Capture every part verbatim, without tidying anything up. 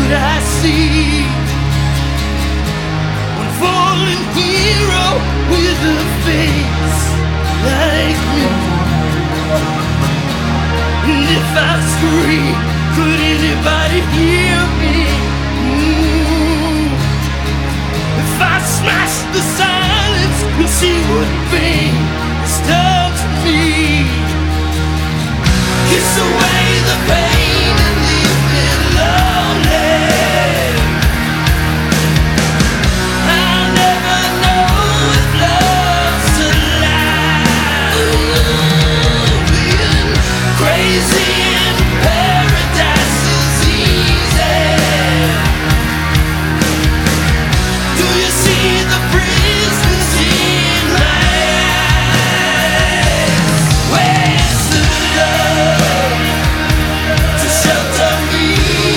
could I see one fallen hero with a face like me? And if I scream, could anybody hear me? Mm. If I smash the silence, you'll see what pain has done to me. Kiss away the pain and leave me lonely. I'll never know if love's a lie. Ooh, being crazy in paradise is easy. Do you see the prisoners in my eyes? Where's the love to shelter me?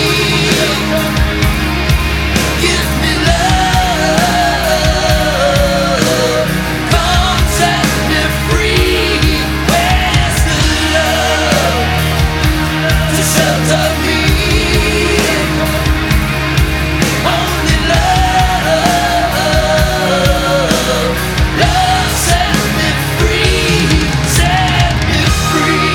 Give me love, come set me free. Where's the love to shelter me? Only love, love set me free, set me free.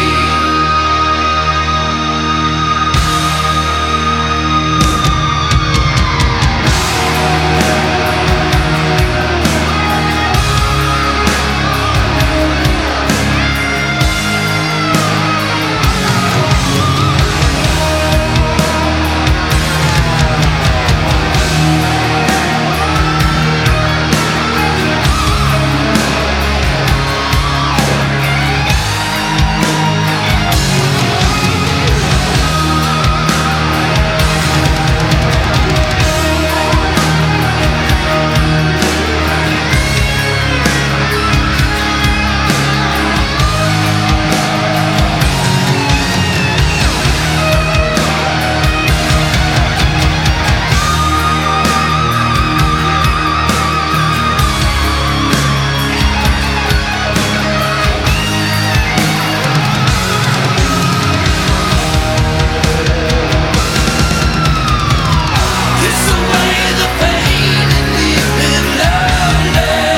Kiss away the pain and leave me lonely.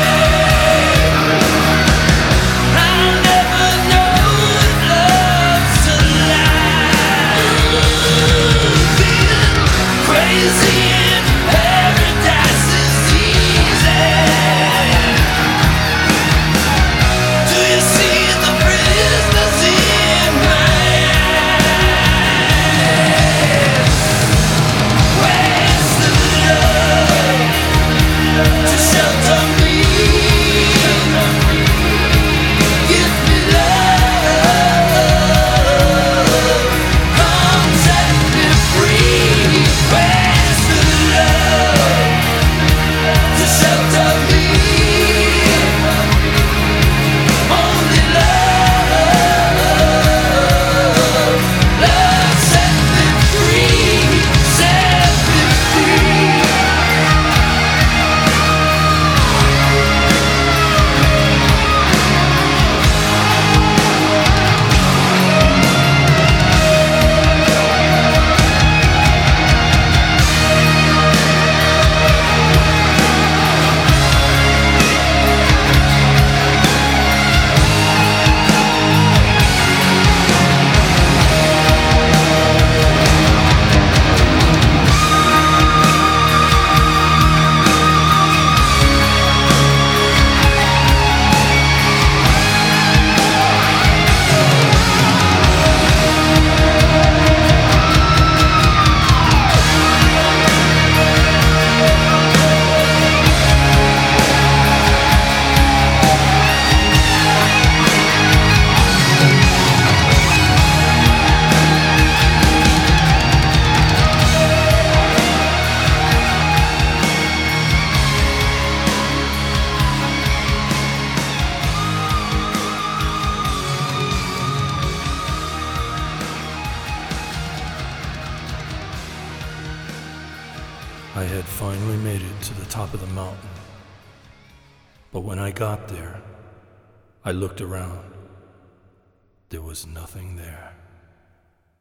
I'll never know if love's a lie. Being crazy in paradise is easy. Do you see the prisoners in my eyes? Where's the love to shelter me? Give me love, come set me free. Where's the love to shelter me? Only love, love set me free, set me free. I had finally made it to the top of the mountain. But when I got there, I looked around. There was nothing there.